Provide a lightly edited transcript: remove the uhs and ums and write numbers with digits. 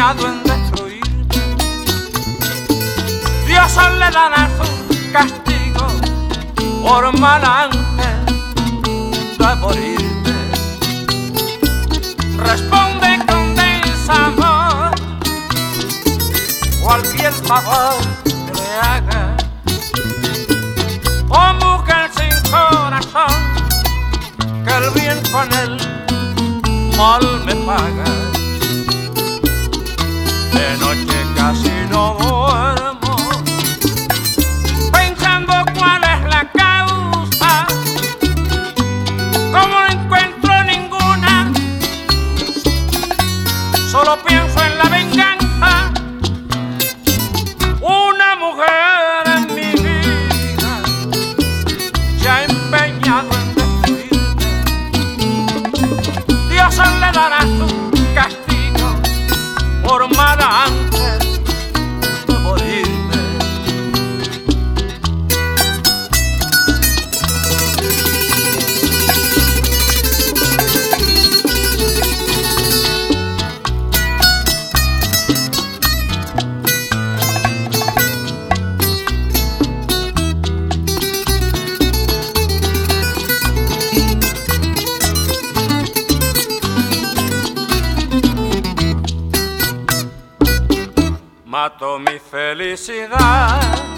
empeñado en destruirme. Dios le dará su castigo por mal antes de morirme. Responde con desamor cualquier favor que le haga. Oh mujer sin corazón, que el bien con el mal me paga. De noche casi no duermo, pensando cuál es la causa. Como no encuentro ninguna, solo pienso en la venganza. Una mujer en mi vida se ha empeñado en destruirme. Dios le dará su castigo por mal antes de morirme. Mato mi felicidad